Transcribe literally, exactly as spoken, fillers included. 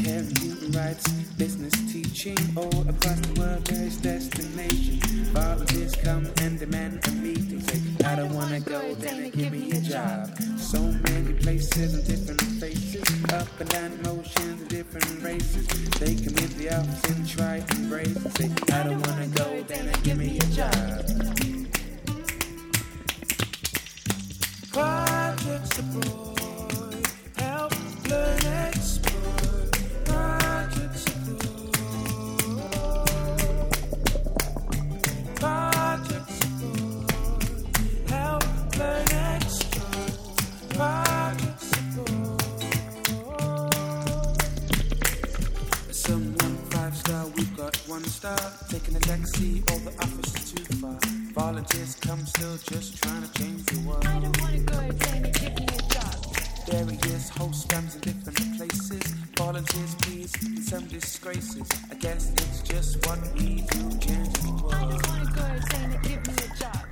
healthcare and human rights, business teaching, all across the world, various destinations. Volunteers come and demand a meeting. Say, I don't wanna go, then they give me a job. So many places and different faces, up and down emotions and different races. They come into the office and try to embrace and say, I don't wanna go, then they give me a job. Projects abroad, help learn explore. Projects abroad, projects abroad, help learn explore. Projects abroad. Someone five star, we've got one star. Taking a taxi, all the office is too far. Volunteers come still just trying to change the world. I don't wanna go, then they give me a job. Various host scams in different places. Volunteers please, and some disgraces. I guess it's just what we do, change the I world. don't wanna go, then they give me a job.